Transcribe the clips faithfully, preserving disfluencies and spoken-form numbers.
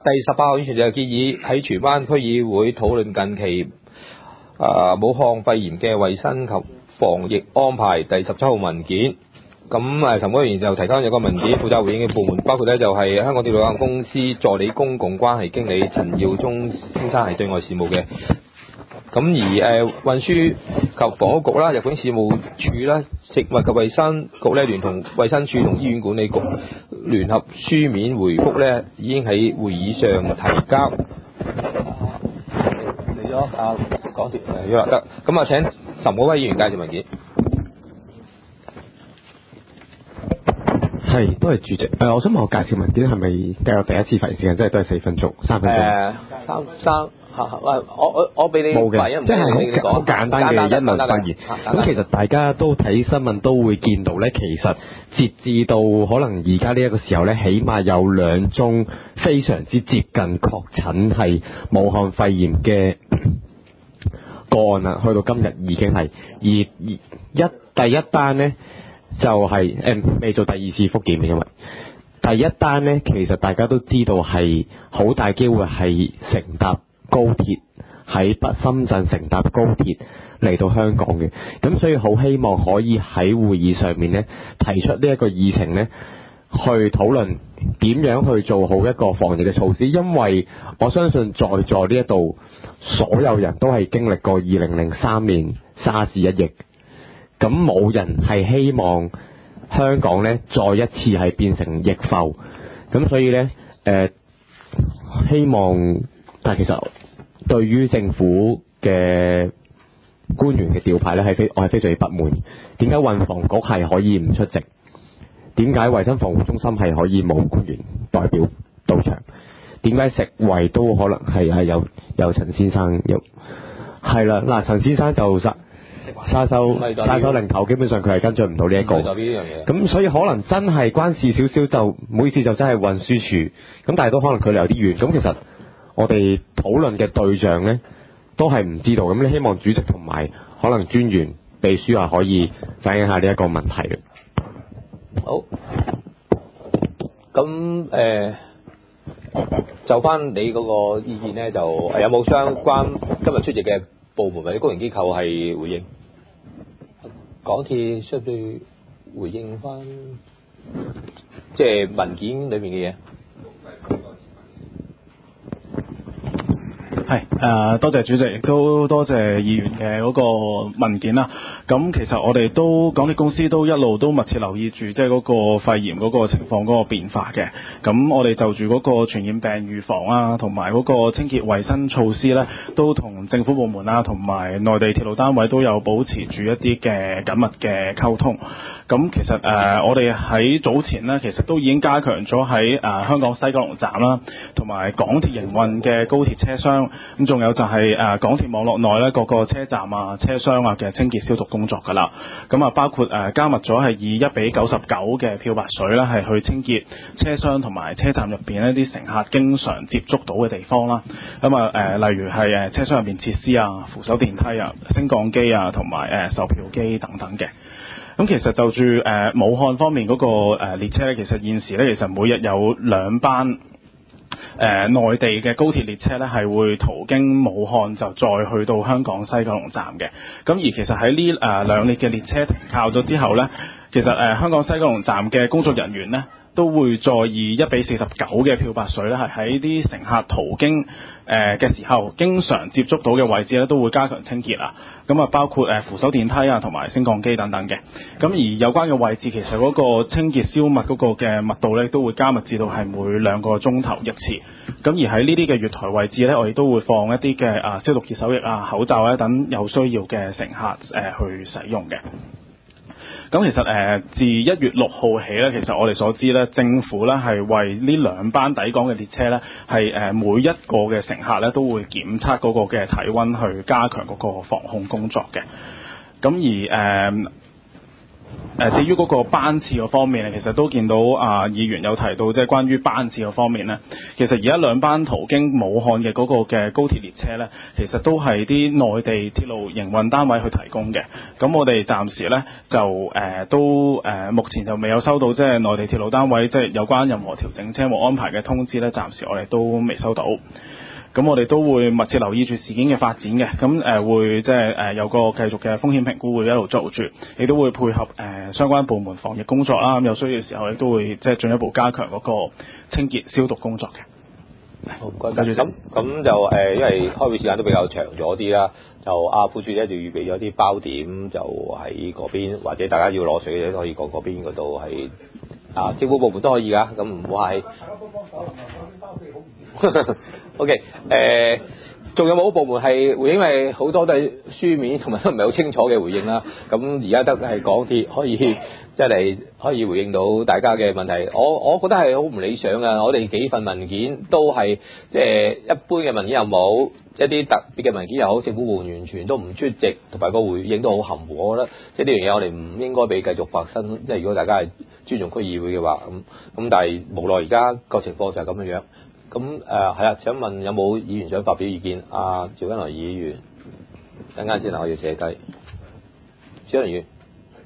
第十八項議程就建議喺荃灣區議會討論近期啊武漢肺炎嘅衛生及防疫安排。第十七號文件，咁誒陳委員就提交有個文件，負責回應嘅部門包括咧就係香港鐵路有限公司助理公共關係經理陳耀忠先生係對外事務嘅。咁而誒運輸及房屋局啦、入境事務處啦、食物及衛生局咧，聯同衛生署同醫院管理局聯合書面回覆咧，已經喺會議上提交。嚟咗啊，港鐵嚟咗啦，得。咁啊，請岑國威議員介紹文件。 係，都係主席。誒、呃，我想問我介紹文件係咪計我第一次發言時間，即係都係四分鐘、三分鐘？誒、 呃，三三。嚇！喂，我我我俾你冇嘅，即係好好簡單嘅一輪發言。咁其實大家都睇新聞都會見到咧，其實截至到可能而家呢一個時候咧，起碼有兩宗非常之接近確診係武漢肺炎嘅個案啦。去到今日已經係而一第一單咧就係誒未做第二次復檢嘅，因為第一單咧其實大家都知道係好大機會係乘搭高鐵喺北深圳乘搭高鐵嚟到香港嘅，咁所以好希望可以喺會議上面呢提出呢一個議程呢去討論點樣去做好一個防疫嘅措施，因為我相信在座呢一度所有人都係經歷過二零零三年沙士一役，咁冇人係希望香港呢再一次係變成疫埠，咁所以呢，誒、呃、希望。但係其實對於政府嘅官員嘅調派咧，係非我係非常之不滿。點解運房局係可以唔出席？點解衞生防護中心係可以冇官員代表到場？點解食衞都可能係係有有陳先生有係啦？嗱，陳先生就沙沙手沙手零頭，基本上佢係跟進唔到呢一個。咁所以可能真係關事少少就唔好意思，就真係運輸署。咁但係都可能距離有啲遠。咁其實我哋討論嘅對象呢，都係唔知道，咁你希望主席同埋可能專員秘書係可以反映下呢一個問題嘅。 好，咁誒、呃、就翻你嗰個意見呢，就有冇相關今日出席嘅部門或者公營機構係回應？港鐵相對回應翻，即係文件裏面嘅嘢。 係誒、呃，多謝主席，亦都多謝議員嘅嗰個文件啦。咁其實我哋都港鐵公司都一路都密切留意住，即係嗰個肺炎嗰個情況嗰個變化嘅。咁我哋就住嗰個傳染病預防啊，同埋嗰個清潔衛生措施咧，都同政府部門啊，同埋內地鐵路單位都有保持住一啲嘅緊密嘅溝通。咁其實誒、呃，我哋喺早前呢，其實都已經加強咗喺誒香港西九龍站啦，同埋港鐵營運嘅高鐵車廂。咁仲有就係、是、誒、呃、港鐵網絡內咧各個車站啊、車廂啊嘅清潔消毒工作㗎啦。咁啊包括誒、呃、加密咗係以一比九十九嘅漂白水咧係去清潔車廂同埋車站入邊一啲乘客經常接觸到嘅地方啦。咁啊誒例如係誒車廂入邊設施啊、扶手電梯啊、升降機啊同埋誒售票機等等嘅。咁其實就住誒、呃、武漢方面嗰、那個、呃、列車咧，其實現時咧其實每日有兩班。誒、呃、內地嘅高鐵列車咧係會途經武漢就再去到香港西九龍站嘅。咁而其實喺呢誒兩列嘅列車停靠咗之後咧，其實誒、呃、香港西九龍站嘅工作人員咧都會再以一比四十九嘅漂白水咧係喺啲乘客途經誒嘅、呃、時候經常接觸到嘅位置咧都會加強清潔啊。咁啊包括誒扶手電梯啊同埋升降機等等嘅。咁而有關嘅位置其實嗰個清潔消密嗰個嘅密度咧都會加密至到係每兩個鐘頭一次。咁而喺呢啲嘅月台位置咧，我哋都會放一啲嘅啊消毒潔手液啊、口罩咧等有需要嘅乘客誒、呃、去使用嘅。咁其實誒、呃、自一月六號起咧，其實我哋所知咧，政府咧係為呢兩班抵港嘅列車咧，係誒每一個嘅乘客咧都會檢測嗰個嘅體溫，去加強嗰個防控工作嘅。咁而誒。呃誒至於嗰個班次嘅方面咧，其實都見到啊議員有提到，即係關於班次嘅方面咧，其實而家兩班途經武漢嘅嗰個嘅高鐵列車咧，其實都係啲內地鐵路營運單位去提供嘅。咁我哋暫時咧就誒、呃、都誒、呃、目前就未有收到即係內地鐵路單位即係有關任何調整車務安排嘅通知咧，暫時我哋都未收到。咁我哋都會密切留意住事件嘅發展嘅，咁誒、呃、會即係誒有個繼續嘅風險評估會一路做住，亦都會配合誒、呃、相關部門防疫工作啦。咁有需要嘅時候，亦都會即係進一步加強嗰個清潔消毒工作嘅。 好，唔該。咁咁就誒、呃，因為開會時間都比較長咗啲啦，就阿副主席就預備咗啲包點，就喺嗰邊，或者大家要攞水嘅都可以過嗰邊嗰度係啊，政府部門都可以㗎，咁唔好係。O K， 誒，仲有冇部門係回應？因為好多都係書面同埋都唔係好清楚嘅回應啦。咁而家得係港鐵可以即係可以回應到大家嘅問題。我我覺得係好唔理想啊！我哋幾份文件都係即係一般嘅文件又冇，一啲特別嘅文件又好，政府部門完全都唔出席，同埋個回應都好含糊。我覺得即係呢樣嘢我哋唔應該俾繼續發生。即係如果大家係尊重區議會嘅話，咁咁但係無奈而家個情況就係咁樣樣。咁誒係啦，請問有冇議員想發表意見？阿、啊、趙根來議員，等間先啦，我要寫低。趙根來議員，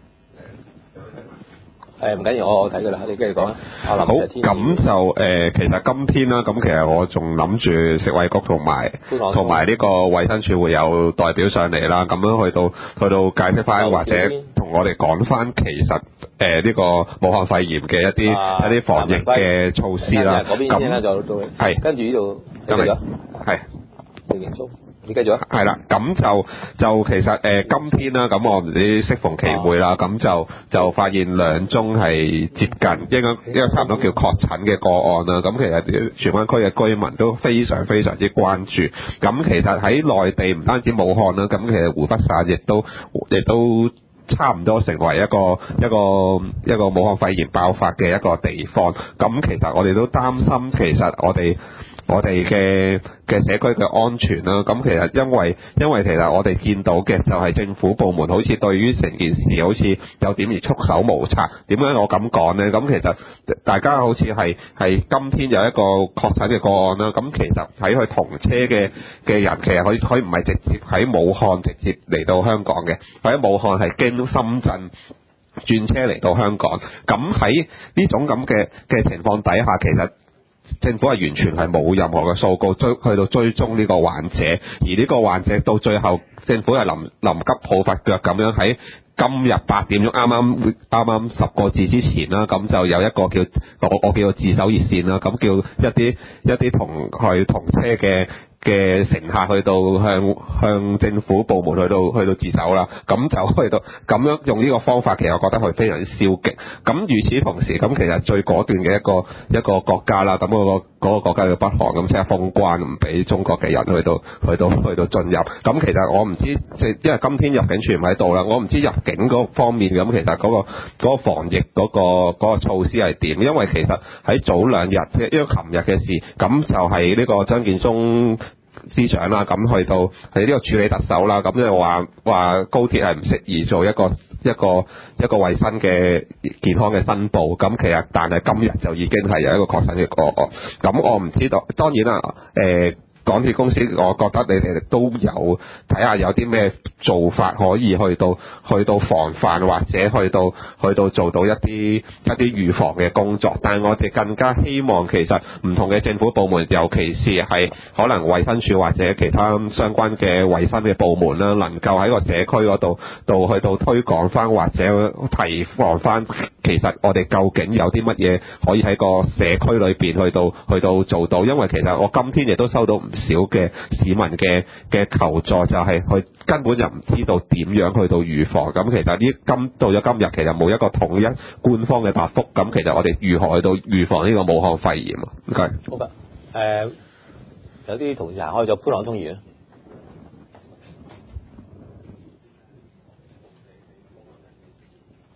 誒唔緊要，我我睇㗎啦，你繼續講啦。好， 咁就誒、呃，其實今天啦，咁其實我仲諗住食衞局同埋同埋呢個衛生署會有代表上嚟啦，咁樣去到去到解釋翻，或者同我哋講翻其實誒呢、呃這個武漢肺炎嘅一啲、啊、一啲防疫嘅措施啦。咁係跟住呢度繼續係李盈忠。你繼續啊，係啦，咁就就其實誒、呃、今天啦，咁我唔知適逢其會啦，咁、啊、就就發現兩宗係接近應該應該差唔多叫確診嘅個案啦。咁其實荃灣區嘅居民都非常非常之關注。咁其實喺內地唔單止武漢啦，咁其實湖北省亦都亦都差唔多成為一個一個一個武漢肺炎爆發嘅一個地方。咁其實我哋都擔心，其實我哋我哋嘅嘅社區嘅安全啦，咁其實因為因為其實我哋見到嘅就係政府部門好似對於成件事好似有點而束手無策。點解我咁講呢？咁其實大家好似係係今天有一個確診嘅個案啦，咁其實喺佢同車嘅嘅人，其實佢佢唔係直接喺武漢直接嚟到香港嘅，佢喺武漢係經深圳轉車嚟到香港。咁喺呢種咁嘅嘅情況底下，其實政府係完全係冇任何嘅數據追去到追蹤呢個患者，而呢個患者到最後政府係臨臨急抱佛腳咁樣喺今日八點鐘啱啱啱啱十個字之前啦，咁就有一個叫我我叫做自首熱線啦，咁叫一啲一啲同佢同車嘅嘅乘客去到向向政府部門去到去到自首啦，咁就去到咁樣用呢個方法，其實我覺得佢非常之消極。咁與此同時，咁其實最果斷嘅一個一個國家啦，咁嗰個嗰個國家叫北韓，咁即係封關，唔俾中國嘅人去到去到去到進入。咁其實我唔知，即係因為今天入境處唔喺度啦，我唔知入境嗰方面咁其實嗰個嗰個防疫嗰個嗰個措施係點？因為其實喺早兩日，即係因為琴日嘅事，咁就係呢個張建宗司長啦，咁去到係呢個處理特首啦，咁就話話高鐵係唔適宜做一個一個一個衞生嘅健康嘅申報，咁其實但係今日就已經係有一個確診嘅個案，咁我唔知道，當然啦，誒、呃。港鐵公司，我覺得你哋都有睇下有啲咩做法可以去到去到防範，或者去到去到做到一啲一啲預防嘅工作。但係我哋更加希望其實唔同嘅政府部門，尤其是係可能衛生署或者其他相關嘅衛生嘅部門啦，能夠喺個社區嗰度度去到推廣翻，或者提防翻，其實我哋究竟有啲乜嘢可以喺個社區裏邊去到去到做到。因為其實我今天亦都收到唔少嘅市民嘅嘅求助，就係佢根本就唔知道點樣去到預防。咁其實呢今到咗今日，其實冇一個統一官方嘅答覆。咁其實我哋如何去到預防呢個武漢肺炎啊？唔該。 好嘅，誒有啲同事行開咗，潘朗通議員。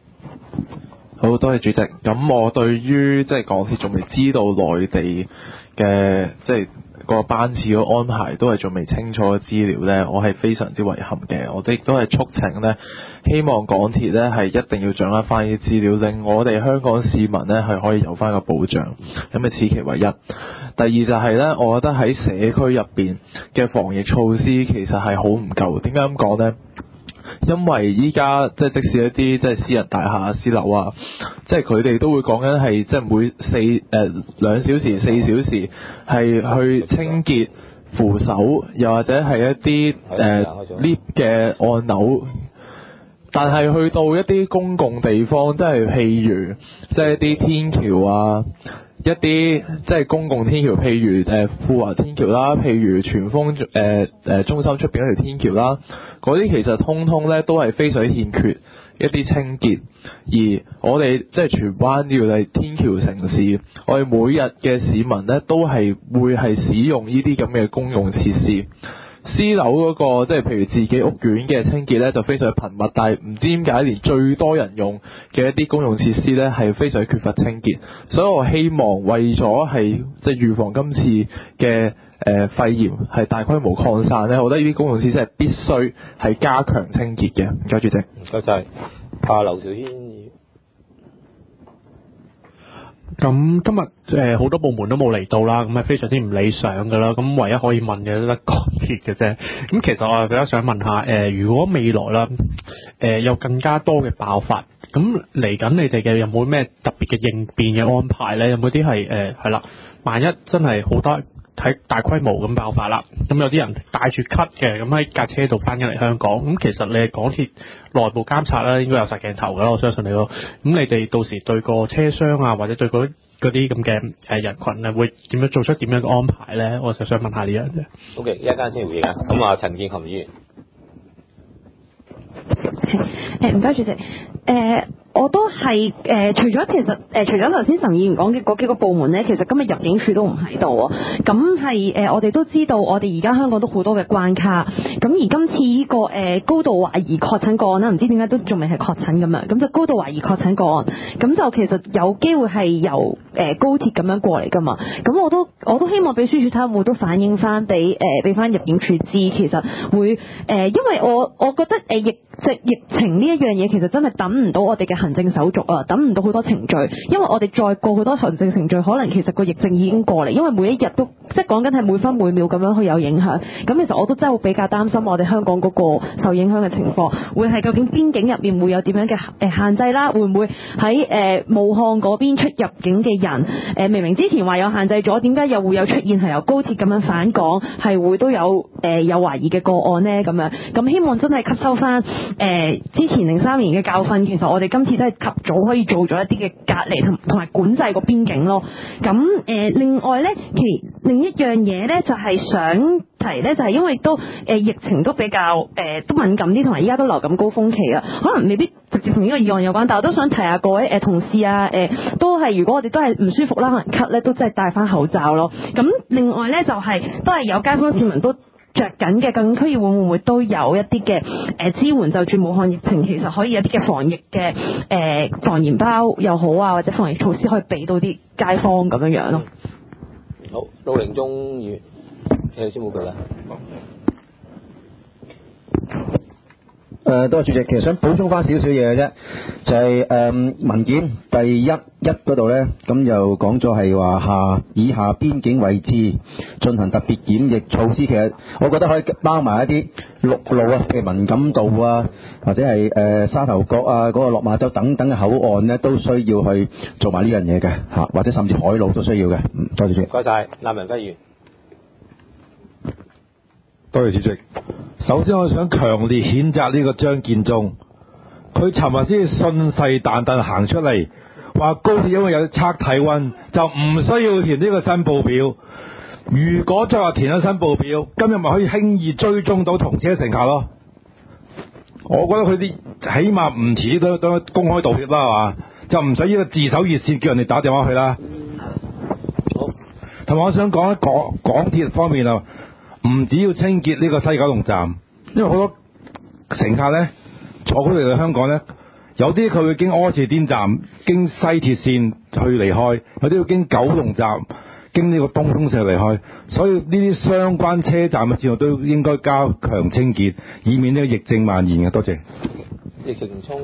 好多謝主席。咁我對於即係港鐵仲未知道內地嘅即係個班次嘅安排都係仲未清楚嘅資料呢，我係非常之遺憾嘅。我哋亦都係促請呢，希望港鐵呢係一定要掌握翻啲資料，令我哋香港市民呢係可以有翻個保障。咁啊，此其唯一。第二就係呢，我覺得喺社區入邊嘅防疫措施其實係好唔夠。點解咁講呢？因為依家即係即使一啲即係私人大廈、私樓啊，即係佢哋都會講緊係即係每四誒兩小時、四小時係去清潔扶手，又或者係一啲誒 lift 嘅按鈕。但係去到一啲公共地方，即係譬如即係一啲天橋啊，一啲即係公共天橋，譬如誒富華天橋啦，譬如荃豐誒誒中心出邊嗰條天橋啦，嗰啲其實通通咧都係非常欠缺一啲清潔。而我哋即係荃灣要係天橋城市，我哋每日嘅市民咧都係會係使用呢啲咁嘅公用設施。私樓嗰個即係譬如自己屋苑嘅清潔咧就非常頻密，但係唔知點解連最多人用嘅一啲公用設施咧係非常缺乏清潔，所以我希望為咗係即係預防今次嘅誒、呃、肺炎係大規模擴散咧，我覺得呢啲公用設施係必須係加強清潔嘅。唔該主席。 唔該晒。阿劉兆軒。 咁今日誒好多部門都冇嚟到啦，咁係非常之唔理想㗎啦。咁唯一可以問嘅都得港鐵嘅啫。咁其實我係比較想問下，誒、呃、如果未來啦，誒、呃、有更加多嘅爆發，咁嚟緊你哋嘅有冇咩特別嘅應變嘅安排咧？有冇啲係誒係啦？萬一真係好多喺大規模咁爆發啦，咁有啲人帶住咳嘅，咁喺架車度翻緊嚟香港，咁其實你係港鐵內部監察啦，應該有實鏡頭噶啦，我相信你咯。咁你哋到時對個車廂啊，或者對嗰嗰啲咁嘅誒人群啊，會點樣做出點樣嘅安排咧？我就想問下呢樣啫。 好嘅，一陣間先回應啊。咁啊，陳健沁議員。 誒唔該，主席。誒、呃。我都係誒、呃，除咗其實誒、呃，除咗頭先岑議員講嘅嗰幾個部門咧，其實今日入境處都唔喺度啊。咁係誒，我哋都知道，我哋而家香港都好多嘅關卡。咁而今次呢、這個誒、呃、高度懷疑確診個案啦，唔知點解都仲未係確診咁樣，咁就高度懷疑確診個案，咁就其實有機會係由誒、呃、高鐵咁樣過嚟噶嘛。咁我都我都希望秘書處睇下會唔會都反映翻俾誒俾翻入境處知，其實會誒、呃，因為我我覺得誒、呃、疫即係疫情呢一樣嘢，其實真係等唔到我哋嘅行政手續啊，等唔到好多程序，因為我哋再過好多行政程序，可能其實個疫症已經過嚟，因為每一日都即係講緊係每分每秒咁樣去有影響。咁其實我都真係會比較擔心我哋香港嗰個受影響嘅情況，會係究竟邊境入面會有點樣嘅誒限制啦？會唔會喺誒、呃、武漢嗰邊出入境嘅人誒、呃、明明之前話有限制咗，點解又會有出現係由高鐵咁樣返港，係會都有誒、呃、有懷疑嘅個案呢？咁樣咁希望真係吸收翻誒、呃、之前零三年嘅教訓，其實我哋今次都係及早可以做咗一啲嘅隔離同同埋管制個邊境咯。咁誒、呃、另外咧，其另一樣嘢咧就係、是、想提咧，就係、是、因為都誒、呃、疫情都比較誒、呃、都敏感啲，同埋依家都流感高峰期啊，可能未必直接同呢個議案有關，但我都想提下各位誒、呃、同事啊，誒、呃、都係如果我哋都係唔舒服啦，可能咳咧，都真係戴翻口罩咯。咁另外咧就係、是、都係有街坊市民都着緊嘅，究竟區議會會唔會都有一啲嘅誒支援，就住武漢疫情，其實可以有啲嘅防疫嘅誒、呃、防疫包又好啊，或者防疫措施可以俾到啲街坊咁樣樣咯。 好，盧寧忠議員，你先冇句啦。 誒，多謝主席。其實想補充翻少少嘢嘅啫，就係、是、誒、呃、文件第一一嗰度咧，咁就講咗係話下以下邊境位置進行特別檢疫措施。其實我覺得可以包埋一啲陸路啊，譬如文錦渡啊，或者係誒、呃、沙頭角啊，嗰、那個落馬洲等等嘅口岸咧，都需要去做埋呢樣嘢嘅嚇，或者甚至海路都需要嘅。嗯，多謝主席。 唔該曬，南文輝議員。 多謝主席。首先我想強烈譴責呢個張建宗，佢尋日先信誓旦旦行出嚟，話高鐵因為有測體溫，就唔需要填呢個申報表。如果再話填咗申報表，今日咪可以輕易追蹤到同車乘客咯。我覺得佢啲起碼唔遲都都公開道歉啦，係嘛？就唔使呢個自首熱線叫人哋打電話去啦。好，同埋我想講喺港港鐵方面啊。唔只要清潔呢個西九龍站，因為好多乘客呢坐嗰度嚟香港呢，有啲佢會經柯士甸站、經西鐵線去離開，有啲要經九龍站、 經呢個東涌線離開，所以呢啲相關車站嘅線路都應該加強清潔，以免呢個疫症蔓延嘅。多謝。 疫情衝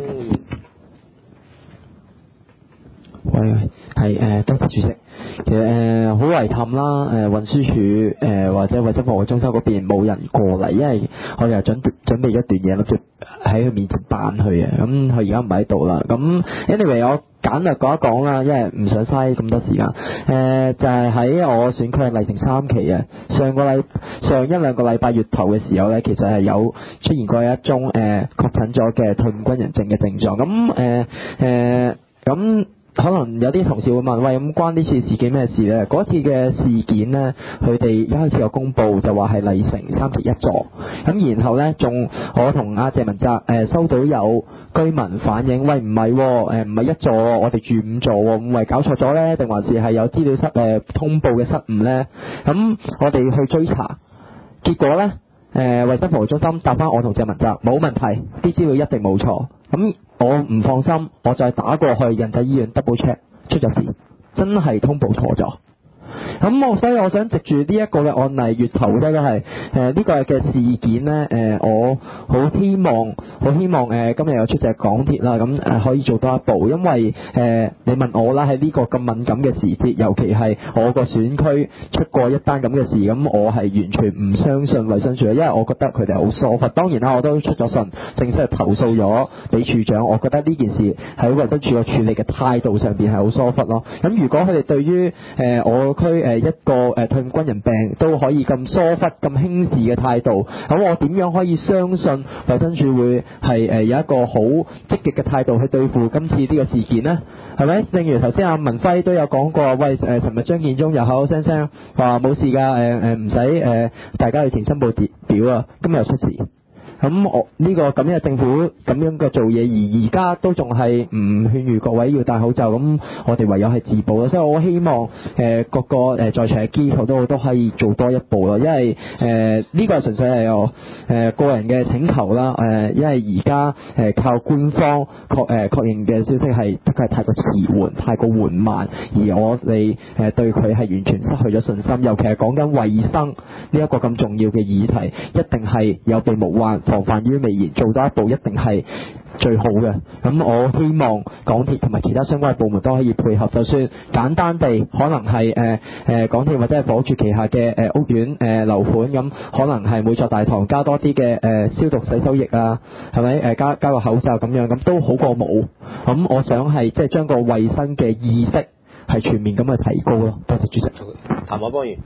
喂喂，係誒，多謝主席。其實誒好遺憾啦，誒運輸署誒或者衞生防護中心嗰邊冇人過嚟，因為我哋又準準備一段嘢諗住喺佢面前扮佢嘅，咁佢而家唔喺度啦。咁 anyway 我簡略講一講啦，因為唔想嘥咁多時間。誒、呃、就係、是、喺我選區麗城三期啊，上個禮上一兩個禮拜月頭嘅時候咧，其實係有出現過一宗誒、呃、確診咗嘅退伍軍人症嘅症狀。咁誒誒咁。可能有啲同事會問，喂，咁關呢次事件咩事呢？嗰次嘅事件呢，佢哋一開始有公佈就話係麗城三期一座，咁然後呢，仲我同阿謝文澤誒、呃、收到有居民反映，喂，唔係誒唔係一座，我哋住五座喎，唔係搞錯咗呢？定還是係有資料失誒、呃、通報嘅失誤呢？咁我哋去追查，結果呢，誒、呃、衞生服務中心答翻我同謝文澤冇問題，啲資料一定冇錯。咁我唔放心，我再打過去仁濟醫院 double check 出咗事，真係通報錯咗。咁我所以我想藉住呢一個嘅案例月頭咧都係誒呢個嘅事件咧誒、呃、我好希望好希望誒、呃、今日有出席港鐵啦，咁誒、呃、可以做多一步，因為誒、呃、你問我啦，喺呢個咁敏感嘅時節，尤其係我個選區出過一單咁嘅事，咁我係完全唔相信衛生署，因為我覺得佢哋好疏忽。當然啦，我都出咗信正式係投訴咗俾處長，我覺得呢件事喺衛生署個處理嘅態度上邊係好疏忽咯。咁如果佢哋對於誒、呃、我區誒、呃、一個誒、呃、退伍軍人病都可以咁疏忽咁輕視嘅態度，咁我點樣可以相信衛生署會係誒、呃、有一個好積極嘅態度去對付今次呢個事件呢？係咪？正如頭先阿文輝都有講過，喂誒，尋日張建宗又口口聲聲話冇事㗎，誒誒唔使誒大家去填申報表啊，今日又出事。咁我呢個咁嘅政府咁樣嘅做嘢，而而家都仲係唔勸喻各位要戴口罩，咁我哋唯有係自保咯。所以我希望誒、呃、各個誒在場嘅機構都都可以做多一步咯，因為誒呢、呃這個純粹係我誒、呃、個人嘅請求啦。誒、呃，因為而家誒靠官方確誒、呃、確認嘅消息係的確係太過遲緩、太過緩慢，而我哋誒對佢係完全失去咗信心。尤其係講緊衞生呢一個咁重要嘅議題，一定係有備無患。防範於未然，做多一步一定係最好嘅。咁我希望港鐵同埋其他相關嘅部門都可以配合，就算簡單地可能係誒誒港鐵或者係房屋署旗下嘅誒、呃、屋苑誒、呃、樓盤咁，可能係每座大堂加多啲嘅誒消毒洗手液啊，係咪誒加加個口罩咁樣，咁都好過冇。咁我想係即係將個衞生嘅意識係全面咁去提高咯。多謝主席。 譚凱邦議員。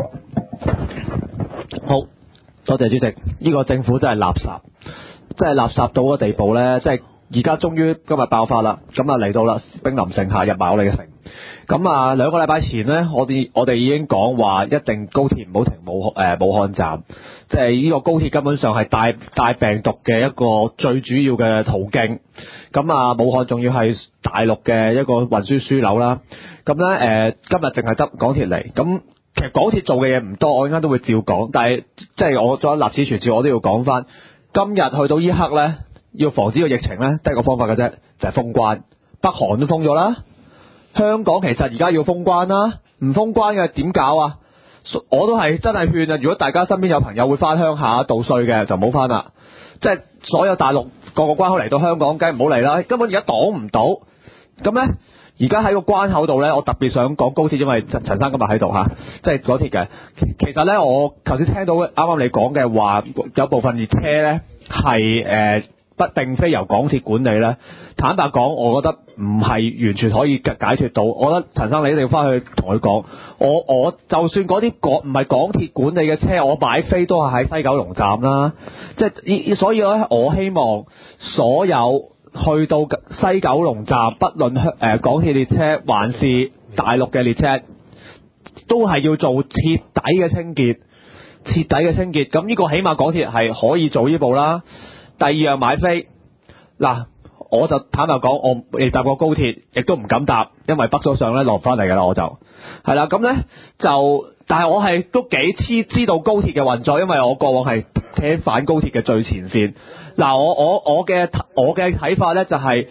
好。多謝主席，呢個政府真係垃圾，真係垃圾到個地步呢。即係而家終於今日爆發啦，咁啊嚟到啦，兵臨城下，入埋我哋嘅城。咁啊兩個禮拜前呢，我哋我哋已經講話一定高鐵唔好停武誒、呃、武漢站，即係呢個高鐵根本上係帶帶病毒嘅一個最主要嘅途徑。咁啊武漢仲要係大陸嘅一個運輸樞紐啦。咁呢，誒今日淨係得港鐵嚟咁。其實港鐵做嘅嘢唔多，我陣間都會照講，但係即係我作為立此存照，我都要講翻。今日去到呢刻呢，要防止個疫情呢，得一個方法嘅啫，就係封關。北韓都封咗啦，香港其實而家要封關啦，唔封關嘅點搞啊？我都係真係勸啊！如果大家身邊有朋友會翻鄉下度歲嘅，就唔好翻啦。即係所有大陸各個關口嚟到香港，梗係唔好嚟啦。根本而家擋唔到，咁呢。而家喺個關口度呢，我特別想講高鐵，因為陳生今日喺度嚇，即係港鐵嘅。其實呢，我頭先聽到啱啱你講嘅話，有部分列車呢係誒不並非由港鐵管理呢。坦白講，我覺得唔係完全可以解決到。我覺得陳生你一定要翻去同佢講，我我就算嗰啲港唔係港鐵管理嘅車，我買飛都係喺西九龍站啦。即係所以呢，我希望所有去到西九龍站，不論香誒港鐵列車還是大陸嘅列車，都係要做徹底嘅清潔，徹底嘅清潔。咁呢個起碼港鐵係可以做呢步啦。第二樣買飛，嗱，我就坦白講，我未搭過高鐵，亦都唔敢搭，因為北咗上咧落唔翻嚟㗎啦，我就係啦。咁咧就，但係我係都幾知知道高鐵嘅運作，因為我過往係企喺反高鐵嘅最前線。嗱，我我我嘅我嘅睇法咧就係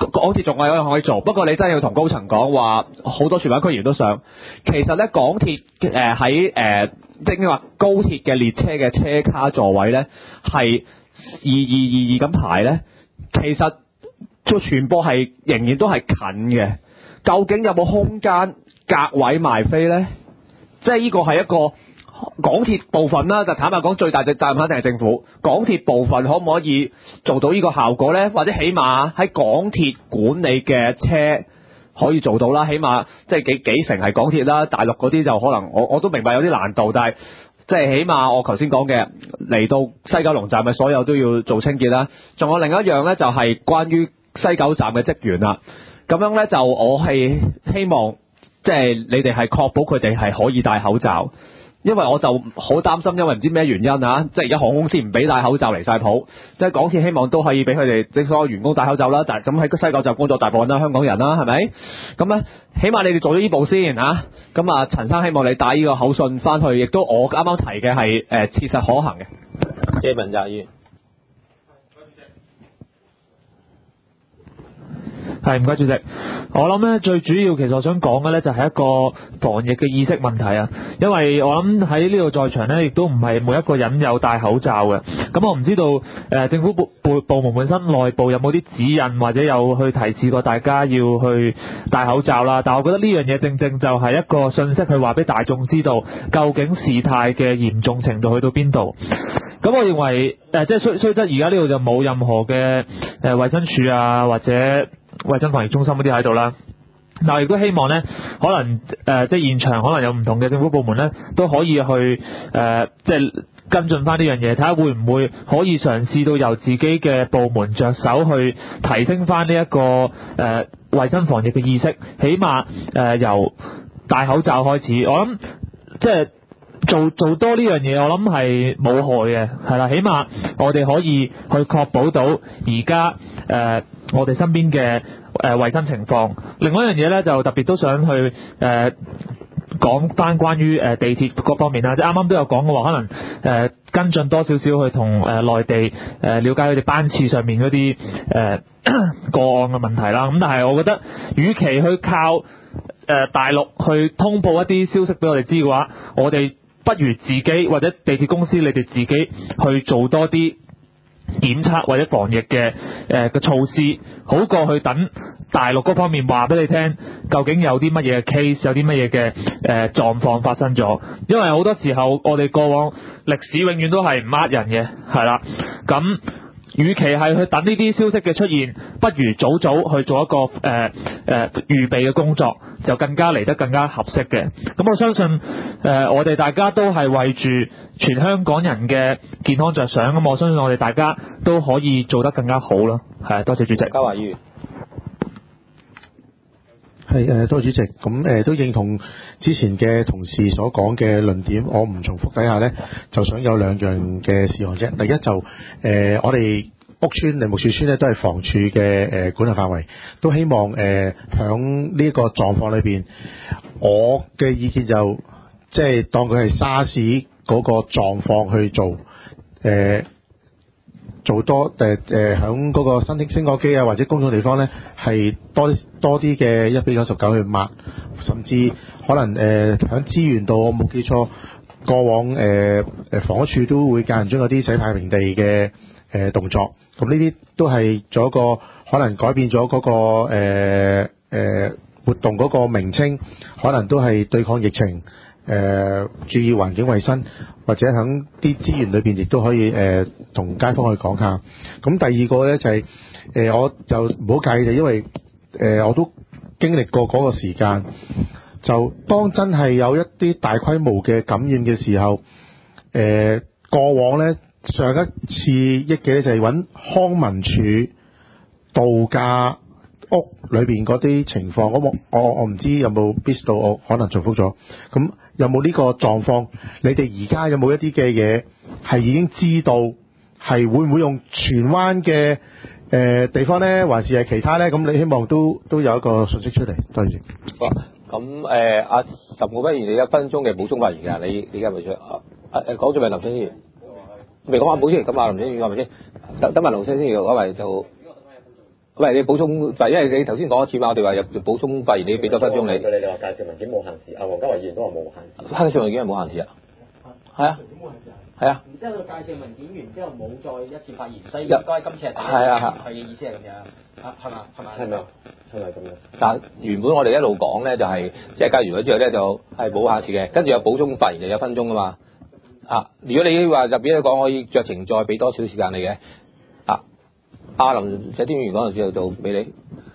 港鐵仲有一樣可以做，不過你真係要同高層講話，好多荃灣區議員都想。其實咧，港鐵誒喺誒即係話高鐵嘅列車嘅車卡座位咧，係二二二二咁排咧，其實個傳播係仍然都係近嘅。究竟有冇空間隔位賣飛咧？即係呢個係一個港鐵部分啦，就坦白講，最大隻責任肯定係政府。港鐵部分可唔可以做到呢個效果咧？或者起碼喺港鐵管理嘅車可以做到啦，起碼即係幾幾成係港鐵啦，大陸嗰啲就可能我我都明白有啲難度，但係即係起碼我頭先講嘅嚟到西九龍站嘅所有都要做清潔啦。仲有另一樣咧，就係關於西九站嘅職員啦。咁樣咧就我係希望即係你哋係確保佢哋係可以戴口罩。因為我就好擔心，因為唔知咩原因啊，即係而家航空公司唔俾戴口罩離晒譜，即係港鐵希望都可以俾佢哋即係所有員工戴口罩啦。但係咁喺西九站工作大部分都係香港人啦，係咪？咁咧，起碼你哋做咗呢步先啊。咁啊，陳生希望你帶呢個口信翻去，亦都我啱啱提嘅係誒切實可行嘅。 謝文澤議員。 係，唔該主席。我諗咧最主要其實我想講嘅咧就係一個防疫嘅意識問題啊，因為我諗喺呢度在場咧亦都唔係每一個人有戴口罩嘅。咁我唔知道誒、呃、政府部部部門本身內部有冇啲指引或者有去提示過大家要去戴口罩啦。但係我覺得呢樣嘢正正就係一個信息去話俾大眾知道究竟事態嘅嚴重程度去到邊度。咁我認為誒、呃、即係雖雖則而家呢度就冇任何嘅誒衛生署啊或者衛生防疫中心嗰啲喺度啦，但係亦都希望咧，可能誒、呃、即係現場可能有唔同嘅政府部門咧，都可以去誒、呃、即係跟進翻呢樣嘢，睇下會唔會可以嘗試到由自己嘅部門着手去提升翻呢一個誒衛、呃、生防疫嘅意識，起碼誒、呃、由戴口罩開始，我諗即係做做多呢樣嘢，我諗係冇害嘅，係啦，起碼我哋可以去確保到而家誒我哋身邊嘅誒衛生情況。另外一樣嘢咧，就特別都想去誒、呃、講翻關於誒地鐵嗰方面啦，即係啱啱都有講嘅話，可能誒、呃、跟進多少少去同誒內地誒、呃、了解佢哋班次上面嗰啲誒個案嘅問題啦。咁但係我覺得，與其去靠誒、呃、大陸去通報一啲消息俾我哋知嘅話，我哋不如自己或者地鐵公司你哋自己去做多啲檢測或者防疫嘅誒嘅措施，好過去等大陸嗰方面話俾你聽，究竟有啲乜嘢 case， 有啲乜嘢嘅誒狀況發生咗。因為好多時候我哋過往歷史永遠都係唔呃人嘅，係啦。咁與其係去等呢啲消息嘅出現，不如早早去做一個誒誒、呃呃、預備嘅工作，就更加嚟得更加合適嘅。咁我相信誒、呃、我哋大家都係為住全香港人嘅健康着想，咁我相信我哋大家都可以做得更加好咯。係啊，多謝主席。 嘉華議員。 係誒，多謝主席。咁誒、呃、都認同之前嘅同事所講嘅論點，我唔重複底下呢，就想有兩樣嘅事項啫。第一就誒、呃，我哋屋邨梨木樹邨呢都係房署嘅誒、呃、管轄範圍，都希望誒響呢個狀況裏邊，我嘅意見就即係當佢係沙士嗰個狀況去做誒。呃做多誒誒響嗰個新升降機啊，或者公眾地方咧，係多啲多啲嘅一比九十九去抹，甚至可能誒響、呃、資源度，我冇記錯，過往誒誒、呃、房屋署都會間唔中有啲洗太平地嘅誒、呃、動作，咁呢啲都係做一個可能改變咗嗰、那個誒誒、呃呃、活動嗰個名稱，可能都係對抗疫情。誒、呃、注意環境衛生，或者喺啲資源裏邊亦都可以誒同、呃、街坊去講下。咁第二個呢，就係、是、誒、呃、我就唔好介意，因為誒、呃、我都經歷過嗰個時間。就當真係有一啲大規模嘅感染嘅時候，誒、呃、過往呢，上一次憶嘅呢，就係揾康文署度假屋裏邊嗰啲情況。我冇我我唔知有冇 miss 到，我可能重複咗。咁有冇呢個狀況？你哋而家有冇一啲嘅嘢係已經知道係會唔會用荃灣嘅誒地方呢？還是係其他呢？咁你希望都都有一個信息出嚟。多謝。 好，咁誒阿岑國斌議員，你一分鐘嘅補充發言㗎，你你而家咪出啊誒講咗咪林清議員？未講話補充，咁啊林清議員係咪先？等等埋林清議員講埋就。 喂，你補充，因為你頭先講一次嘛，我哋話入補充發言，你俾多分鐘你。 你哋話介紹文件冇限時，阿黃家華議員都話冇限時。 介紹文件係冇限時啊？係啊。係啊。 然之後介紹文件完之後冇再一次發言，所以應該今次係第一次。 係啊佢嘅意思係咁樣。啊，係嘛？係嘛？ 係咪？係咪咁樣？ 但原本我哋一路講咧就係、即係介完咗之後咧就係冇限時嘅，跟住有補充發言就有一分鐘噶嘛。啊，如果你話入邊講，可以酌情再俾多少時間你嘅。啊，阿林石天議員講就就俾你。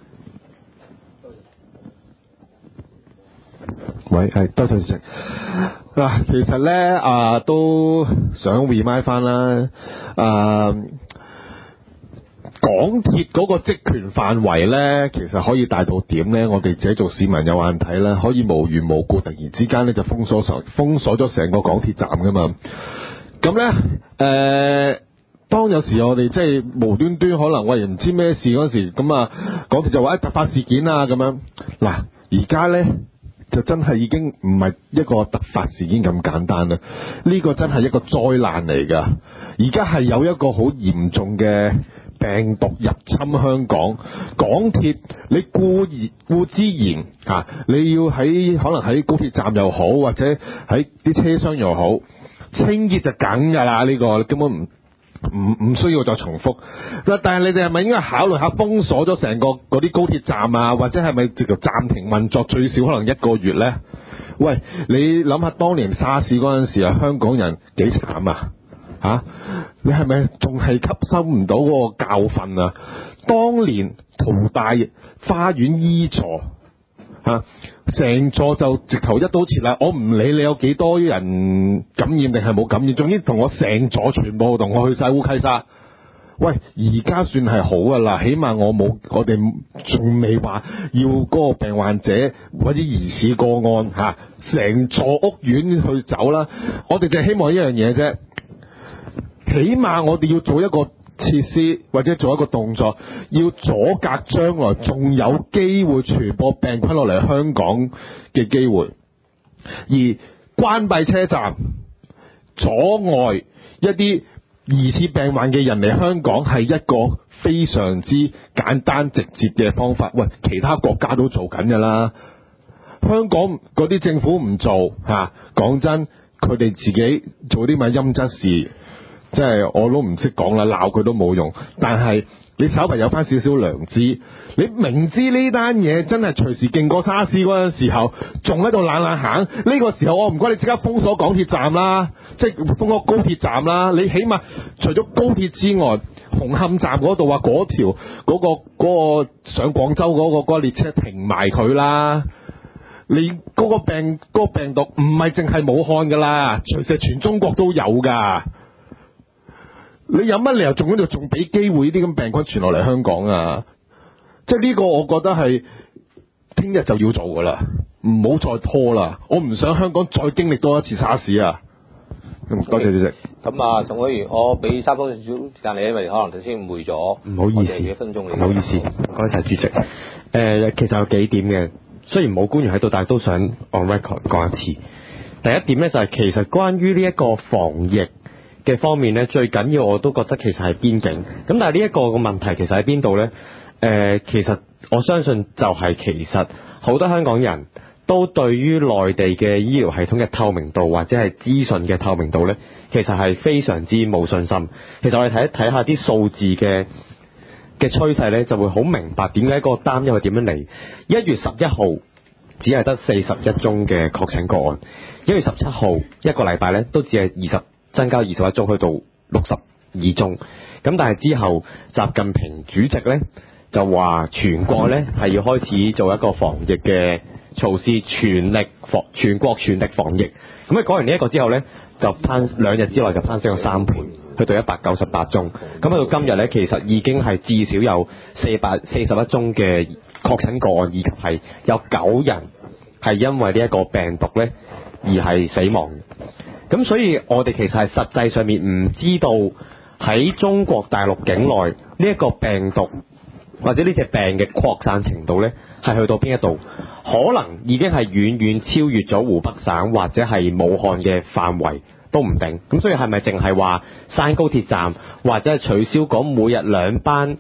喂，係多謝主席。嗱，其實咧啊，都想 remind 翻啦，啊，港鐵嗰個職權範圍咧，其實可以大到點咧？我哋自己做市民有眼睇啦，可以無緣無故突然之間咧就封鎖成封鎖咗成個港鐵站噶嘛。咁咧，誒、呃，當有時我哋即係無端端可能喂唔知咩事嗰時，咁啊，港鐵就話誒突發事件啊咁樣。嗱，而家咧。就真係已經唔係一個突發事件咁簡單啦，呢個真係一個災難嚟㗎。而家係有一個好嚴重嘅病毒入侵香港，港鐵你固然固之然啊，你要喺可能喺高鐵站又好，或者喺啲車廂又好，清潔就梗㗎啦，呢個根本唔。唔唔需要再重複，但係你哋係咪應該考慮下封鎖咗成個嗰啲高鐵站啊，或者係咪直頭暫停運作最少可能一個月呢？喂，你諗下當年沙士嗰陣時啊，香港人幾慘啊嚇、啊！你係咪仲係吸收唔到嗰個教訓啊？當年淘大花園 E 座嚇，成、啊、座就直頭一刀切啦！我唔理你有幾多人感染定係冇感染，總之同我成座全部同我去晒烏溪沙。喂，而家算係好噶啦，起碼我冇，我哋仲未話要嗰個病患者或者疑似個案嚇，成、啊、座屋苑去走啦。我哋就係希望一樣嘢啫，起碼我哋要做一個設施或者做一個動作，要阻隔將來仲有機會傳播病菌落嚟香港嘅機會，而關閉車站，阻礙一啲疑似病患嘅人嚟香港係一個非常之簡單直接嘅方法。喂，其他國家都做緊㗎啦，香港嗰啲政府唔做嚇，講真，佢哋自己做啲咁嘅陰質事。即係我都唔識講啦，鬧佢都冇用。但係你稍微有翻少少良知，你明知呢單嘢真係隨時勁過沙士嗰陣時候，仲喺度懶懶行。呢個時候我唔該你即刻封鎖港鐵站啦，即係封鎖高鐵站啦。你起碼除咗高鐵之外，紅磡站嗰度話嗰條嗰個嗰個上廣州嗰個嗰個列車停埋佢啦。你嗰個病嗰個病毒唔係淨係武漢㗎啦，隨時全中國都有㗎。你有乜理由仲喺度仲俾機會呢啲咁病菌傳落嚟香港啊？即係呢個我覺得係聽日就要做噶啦，唔好再拖啦！我唔想香港再經歷多一次沙士啊！多謝主席。 咁啊，宋委員，我俾三分鐘時間你，因為可能頭先誤會咗。 唔好意思， 幾分鐘你。 唔好意思，唔該晒主席。誒、呃，其實有幾點嘅，雖然冇官員喺度，但係都想 on record 講一次。第一點咧就係、是、其實關於呢一個防疫嘅方面咧，最緊要我都覺得其實係邊境。咁但係呢一個個問題其實喺邊度咧？誒、呃，其實我相信就係其實好多香港人都對於內地嘅醫療系統嘅透明度或者係資訊嘅透明度咧，其實係非常之冇信心。其實我哋睇一睇下啲數字嘅嘅趨勢咧，就會好明白點解嗰個擔憂係點樣嚟。一月十一號只係得四十一宗嘅確診個案，一月十七號一個禮拜咧都只係二十。增加二十一宗去到六十二宗，咁但係之後習近平主席呢就話全國呢係要開始做一個防疫嘅措施，全力防全國全力防疫。咁佢講完呢一個之後呢，就攀兩日之內就攀升咗三倍，去到一百九十八宗。咁去到今日呢，其實已經係至少有四百四十一宗嘅確診個案，以及係有九人係因為呢一個病毒呢而係死亡。咁所以我哋其實係實際上面唔知道喺中國大陸境內呢一個病毒或者呢隻病嘅擴散程度呢係去到邊一度，可能已經係遠遠超越咗湖北省或者係武漢嘅範圍都唔定。咁所以係咪淨係話閂高鐵站或者係取消嗰每日兩班誒、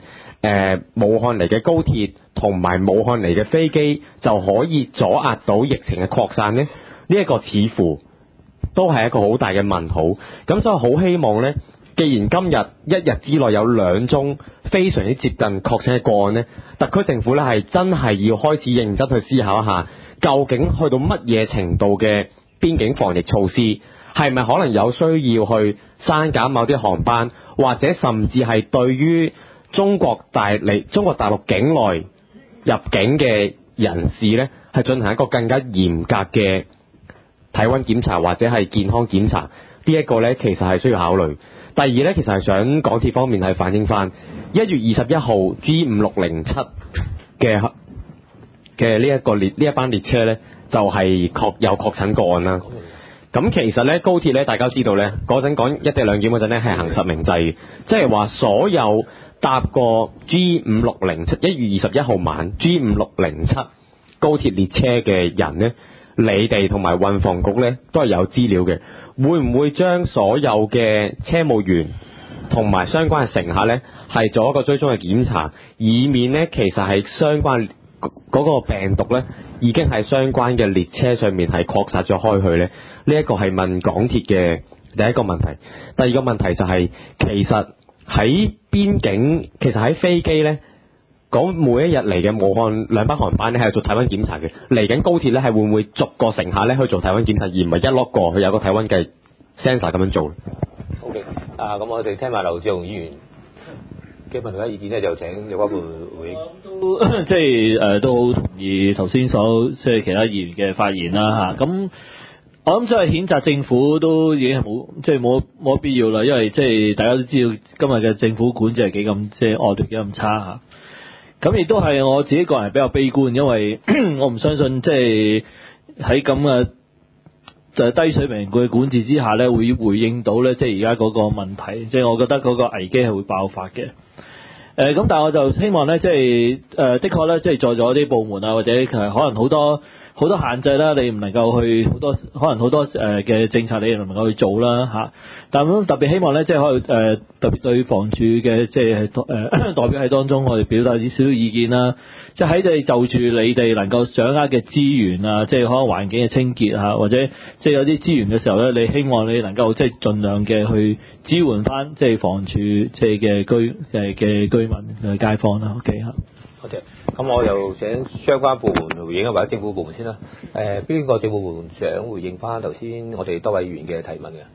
誒武漢嚟嘅高鐵同埋武漢嚟嘅飛機就可以阻壓到疫情嘅擴散呢？呢、這、一個似乎都係一個好大嘅問號。咁所以好希望呢，既然今日一日之內有兩宗非常之接近確診嘅個案呢，特區政府呢係真係要開始認真去思考一下，究竟去到乜嘢程度嘅邊境防疫措施，係咪可能有需要去刪減某啲航班，或者甚至係對於中國大嚟中國大陸境內入境嘅人士呢，係進行一個更加嚴格嘅體溫檢查或者係健康檢查，呢、這、一個呢，其實係需要考慮。第二呢，其實係想港鐵方面係反映翻一月二十一號 G 五六零七嘅嘅呢一個列呢一班列車呢，就係、是、確有確診個案啦。咁其實呢，高鐵呢，大家知道呢，嗰陣講一地兩檢嗰陣呢，係行實名制，即係話所有搭過 G 五六零七一月二十一號晚 G 五六零七高鐵列車嘅人呢，你哋同埋運房局呢，都係有資料嘅。會唔會將所有嘅車務員同埋相關嘅乘客呢，係做一個追蹤嘅檢查，以免呢其實係相關嗰個病毒呢已經係相關嘅列車上面係擴散咗開去呢？呢一個係問港鐵嘅第一個問題。第二個問題就係、是、其實喺邊境，其實喺飛機呢，講每一日嚟嘅武漢兩班航班呢係做體溫檢查嘅。嚟緊高鐵呢係會唔會逐個乘客呢去做體溫檢查，而唔係一碌過去有個體溫計 sensor 咁樣做 ？OK， 啊，咁我哋聽埋劉志雄議員嘅問題嘅意見呢，就請有關部回應。 都即係誒都好同意頭先所即係其他議員嘅發言啦嚇。咁我諗即係譴責政府都已經係冇即係冇冇必要啦，因為即係大家都知道今日嘅政府管治係幾咁即係惡劣幾咁差嚇。咁亦都係我自己個人比較悲觀，因為我唔相信即係喺咁嘅就係低水平嘅管治之下咧，會回應到咧即係而家嗰個問題，即係我覺得嗰個危機係會爆發嘅。誒咁，但係我就希望咧，即係誒的確咧，即係在咗啲部門啊，或者其實可能好多好多限制啦，你唔能夠去好多，可能好多誒嘅政策你唔能夠去做啦嚇。但係咁特別希望咧，即係可以誒特別對房署嘅即係誒代表喺當中，我哋表達啲少少意見啦。即係喺你就住你哋能夠掌握嘅資源啊，即係可能環境嘅清潔啊，或者即係有啲資源嘅時候咧，你希望你能夠即係盡量嘅去支援翻即係房署即係嘅居誒嘅居民嘅街坊啦。OK 嚇。 好嘅，咁我又請相關部門回應啊，或者政府部門先啦。誒，邊個政府部門想回應翻頭先我哋多位議員嘅提問嘅？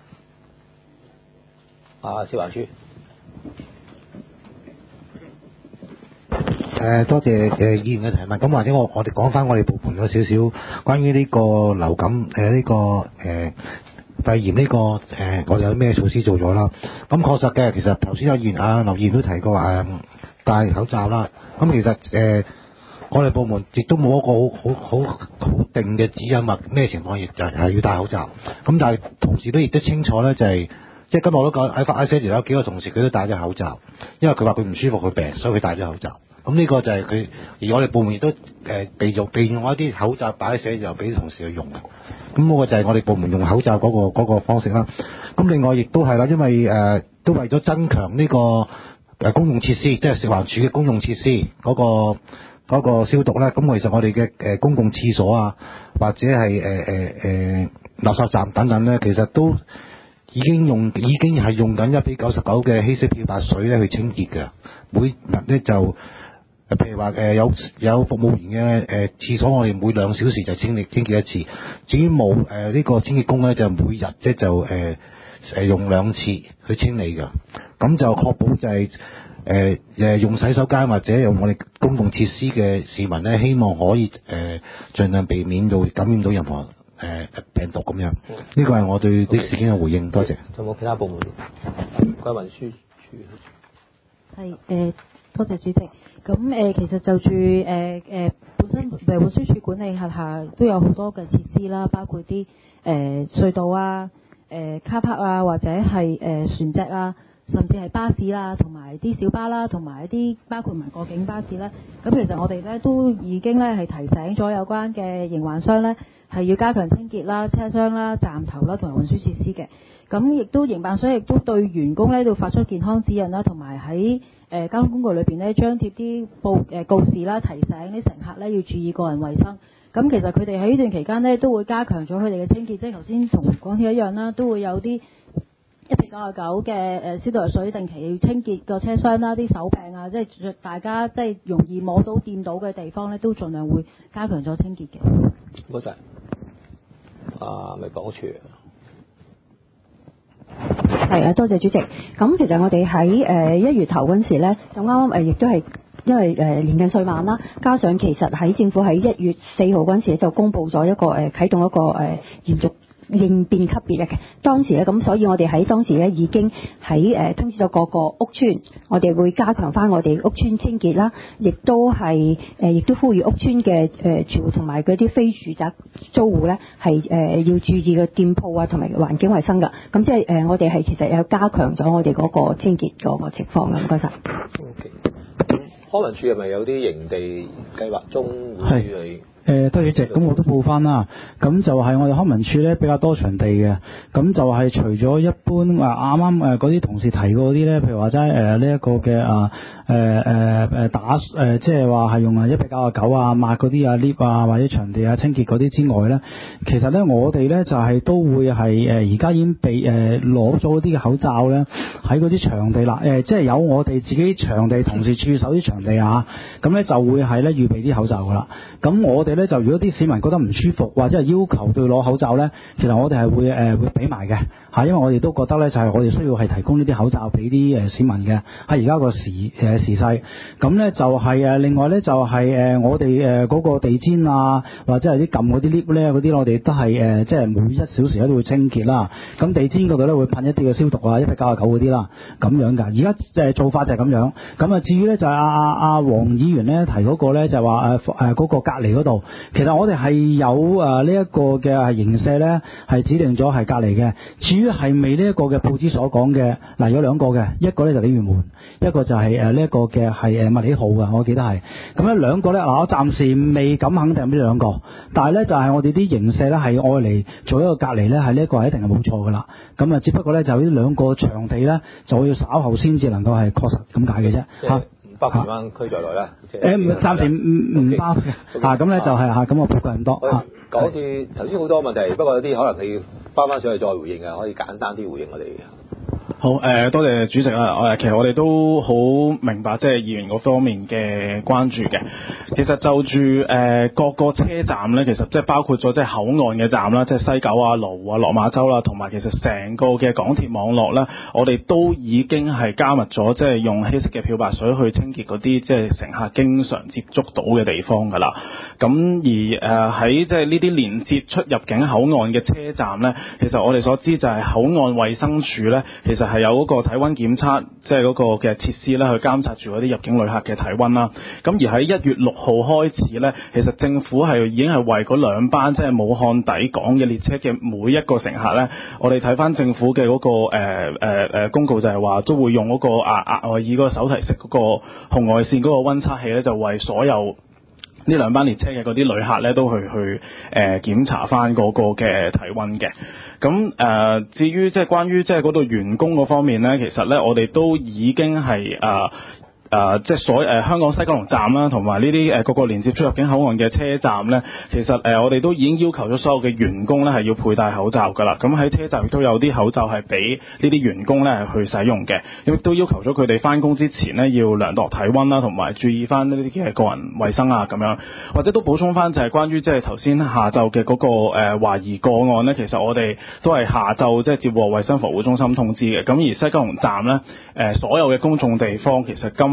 啊，消環署。 誒多謝誒議員嘅提問，咁或者我我哋講翻我哋部門有少少關於呢個流感誒呢個誒肺炎呢個誒我哋有咩措施做咗啦？咁確實嘅，其實頭先有議員啊劉議員都提過誒戴口罩啦。咁其實誒我哋部門亦都冇一個好好好好定嘅指引話咩情況亦就係要戴口罩。咁但係同時都亦都清楚咧，就係即係今日我都講喺發 I C 有幾個同事佢都戴咗口罩，因為佢話佢唔舒服佢病，所以佢戴咗口罩。咁呢個就係佢，而我哋部門亦都誒備用備用一啲口罩擺喺寫字樓俾同事去用。咁嗰個就係我哋部門用口罩嗰、嗰個嗰個方式啦。咁另外亦都係啦，因為誒、呃、都為咗增強呢、呢個誒、呃、公用設施，即係食環署嘅公用設施嗰、嗰個嗰、嗰個消毒咧。咁其實我哋嘅誒公共廁所啊，或者係誒誒誒垃圾站等等咧，其實都已經用已經係用緊一比九十九嘅稀釋漂白水咧去清潔嘅。每日咧就譬如話誒有有服務員嘅誒廁所，我哋每兩小時就清理清潔一次。至於冇誒呢個清潔工咧，就每日咧就誒誒、呃、用兩次去清理㗎。咁就確保就係誒誒用洗手間或者用我哋公共設施嘅市民咧，希望可以誒、呃、盡量避免到感染到任何誒、呃、病毒咁樣。呢個係我對呢事件嘅回應。多謝。 有冇其他部門？關運輸處。 係誒、呃，多謝主席。咁誒、呃，其實就住誒誒本身誒運輸署管理轄下都有好多嘅設施啦，包括啲誒、呃、隧道啊、誒、呃、卡帕啊，或者係誒、呃、船隻啊， 甚至係巴士啦，同埋啲小巴啦，同埋一啲包括埋過境巴士咧。咁其實我哋咧都已經咧係提醒咗有關嘅營運商咧係要加強清潔啦、車廂啦、站頭啦同埋運輸設施嘅。咁亦都營辦商亦都對員工咧都發出健康指引啦，同埋喺誒交通工具裏邊咧張貼啲報誒告示啦，提醒啲乘客咧要注意個人衛生。咁其實佢哋喺呢段期間咧都會加強咗佢哋嘅清潔，即係頭先同港鐵一樣啦，都會有啲一瓶九十九嘅誒消毒藥水定期要清潔個車廂啦，啲手柄啊，即係大家即係容易摸到掂到嘅地方咧，都盡量會加強咗清潔嘅。 唔該曬。啊，咪講處。 係啊，多謝主席。咁其實我哋喺誒一月頭嗰陣時咧，咁啱啱誒亦都係因為誒、呃、年近歲晚啦，加上其實喺政府喺一月四號嗰陣時就公布咗一個誒、呃、啟動一個誒、呃、嚴重應變級別嘅，當時咧咁，所以我哋喺當時咧已經喺誒、呃、通知咗各個屋邨，我哋會加強翻我哋屋邨清潔啦，亦都係誒，亦、呃、都呼籲屋邨嘅誒住戶同埋嗰啲非住宅租戶咧係誒要注意嘅店鋪啊同埋環境衛生㗎。咁即係誒、呃，我哋係其實有加強咗我哋嗰個清潔嗰個情況㗎。唔該晒。 Okay. 康文署係咪有啲營地計劃中會去？ 誒多謝主席，咁我都報翻啦。咁就係我哋康文署咧比較多場地嘅，咁就係除咗一般話啱啱誒嗰啲同事提過嗰啲咧，譬如話齋誒呢一個嘅啊誒誒誒打誒即係話係用啊一比九啊九啊抹嗰啲啊 lift 啊或者場地啊清潔嗰啲之外咧，其實咧我哋咧就係、是、都會係誒而家已經被誒攞咗嗰啲嘅口罩咧喺嗰啲場地啦，誒、呃、即係有我哋自己場地同事駐守啲場地啊，咁咧就會係咧預備啲口罩噶啦。咁我哋咧就如果啲市民覺得唔舒服或者係要求對攞口罩咧，其實我哋係會誒、呃、會俾埋嘅嚇，因為我哋都覺得咧就係、是、我哋需要係提供呢啲口罩俾啲誒市民嘅。喺而家個時誒、呃、時勢，咁咧就係、是、誒另外咧就係、是、誒、呃、我哋誒嗰個地氈啊或者係啲撳嗰啲 lift 咧嗰啲，我哋都係誒、呃、即係每一小時咧都會清潔啦。咁地氈嗰度咧會噴一啲嘅消毒啊，一比九啊九嗰啲啦，咁樣㗎。而家誒做法就係咁樣。咁啊至於咧就係阿阿阿黃議員咧提嗰個咧就係話誒誒嗰個隔離嗰度。其實我哋係有誒呢一個嘅係營舍咧，係指定咗係隔離嘅。至於係咪呢一個嘅報紙所講嘅，嗱有兩個嘅，一個咧就鯉魚門，一個就係誒呢一個嘅係誒麥理浩嘅，我記得係。咁咧兩個咧，嗱我暫時未敢肯定呢兩個，但係咧就係、是、我哋啲營舍咧係愛嚟做一個隔離咧，係呢一個係一定係冇錯㗎啦。咁啊，只不過咧就呢兩個場地咧，就要稍後先至能夠係確實咁解嘅啫嚇。 包括灣區在內啦。 誒唔暫時唔唔包嘅嚇，咁咧就係嚇，咁我報告咁多嚇。 講住頭先好多問題，不過有啲可能你要翻翻上去再回應嘅，可以簡單啲回應我哋。 好誒、呃，多謝主席啦。誒，其實我哋都好明白，即係議員嗰方面嘅關注嘅。其實就住誒、呃、各個車站咧，其實即係包括咗即係口岸嘅站啦，即係西九啊、羅湖啊、落馬洲啦，同埋其實成個嘅港鐵網絡咧，我哋都已經係加密咗，即係用稀釋嘅漂白水去清潔嗰啲即係乘客經常接觸到嘅地方㗎啦。咁而誒喺即係呢啲連接出入境口岸嘅車站咧，其實我哋所知就係口岸衛生署咧，其實係有嗰個體溫檢測，即係嗰個嘅設施咧，去監察住嗰啲入境旅客嘅體溫啦。咁而喺一月六號開始咧，其實政府係已經係為嗰兩班即係武漢抵港嘅列車嘅每一個乘客咧，我哋睇翻政府嘅嗰個誒誒誒公告就係話都會用嗰個額額外以嗰個手提式嗰個紅外線嗰個溫測器咧，就為所有呢兩班列車嘅嗰啲旅客咧，都去去誒檢查翻嗰個嘅體溫嘅。咁誒、呃，至於即係關於即係嗰度員工嗰方面咧，其實咧我哋都已經係誒。呃誒、呃，即係所誒、呃、香港西九龍站啦，同埋呢啲誒各個連接出入境口岸嘅車站咧，其實誒、呃、我哋都已經要求咗所有嘅員工咧係要佩戴口罩㗎啦。咁喺車站亦都有啲口罩係俾呢啲員工咧去使用嘅，亦都要求咗佢哋翻工之前咧要量度體溫啦，同埋注意翻呢啲嘅個人衛生啊咁樣。或者都補充翻就係關於即係頭先下晝嘅嗰個誒、呃、懷疑個案咧，其實我哋都係下晝即係接獲衛生防護中心通知嘅。咁而西九龍站咧誒、呃、所有嘅公眾地方其實今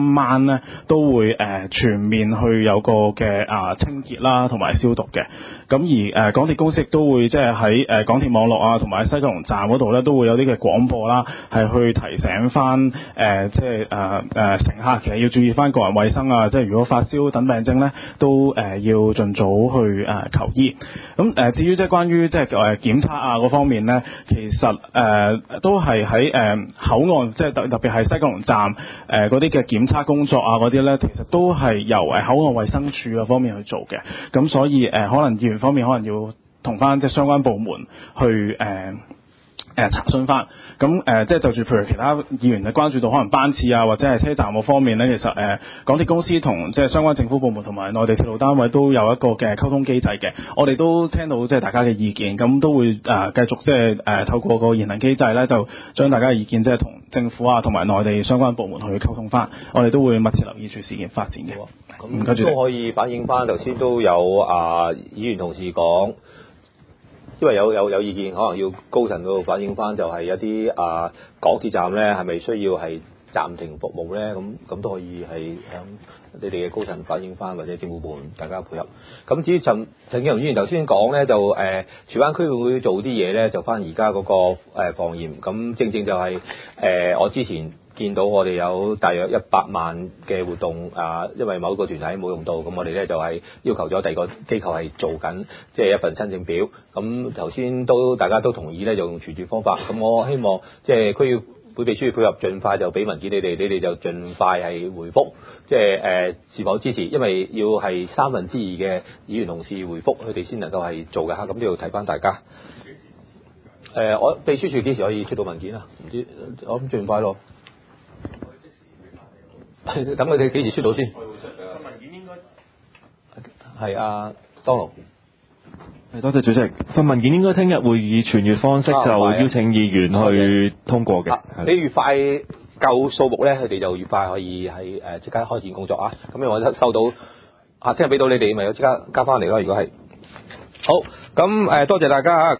今晚咧都會誒、呃、全面去有個嘅啊清潔啦，同埋消毒嘅。咁而誒、呃、港鐵公司亦都會即係喺誒港鐵網絡啊，同埋西九龍站嗰度咧都會有啲嘅廣播啦，係去提醒翻誒、呃、即係誒誒乘客其實要注意翻個人衛生啊，即係如果發燒等病徵咧都誒、呃、要盡早去誒、呃、求醫。咁誒、呃、至於即係關於即係誒檢測啊嗰方面咧，其實誒、呃、都係喺誒口岸，即係特特別係西九龍站誒嗰啲嘅檢測工作啊嗰啲咧，其實都係由誒口岸衛生署嗰方面去做嘅。咁所以誒、呃、可能議員方面可能要同翻即係相關部門去誒。呃誒、呃、查詢翻，咁誒、呃、即係就住譬如其他議員嘅關注到可能班次啊，或者係車站嗰方面咧，其實誒、呃、港鐵公司同即係相關政府部門同埋內地鐵路單位都有一個嘅溝通機制嘅。我哋都聽到即係大家嘅意見，咁都會誒、呃、繼續即係誒、呃、透過個言行機制咧，就將大家嘅意見即係同政府啊同埋內地相關部門去溝通翻。我哋都會密切留意住事件發展嘅。 咁都可以反映翻頭先都有啊議員同事講。因為有有有意見，可能要高層嗰度反映翻，就係一啲啊港鐵站咧，係咪需要係暫停服務咧？咁咁都可以係向你哋嘅高層反映翻，或者政府部門大家配合。咁至於陳陳建龍議員頭先講咧，就誒荃灣區會做啲嘢咧，就翻而家嗰個誒防驗。咁正正就係、是、誒、呃、我之前見到我哋有大約一百萬嘅活動啊，因為某個團體冇用到，咁我哋咧就係要求咗第二個機構係做緊，即係一份申請表。咁頭先都大家都同意咧，就用傳召方法。咁我希望即係區議會秘書配合，盡快就俾文件你哋，你哋就盡快係回覆，即係誒是否支持？因為要係三分之二嘅議員同事回覆，佢哋先能夠係做嘅嚇。咁都要睇翻大家。誒、呃，我秘書處幾時可以出到文件啊？唔知，我諗盡快咯。等佢哋幾時出到先？文件應該係啊，當勞。 係多謝主席。份文件應該聽日會以傳閱方式就邀請議員去通過嘅。 你越快夠數目咧，佢哋就越快可以係誒即刻開展工作啊！咁因為我收到啊，聽日俾到你哋，咪即刻交翻嚟咯。如果係好，咁誒多謝大家嚇。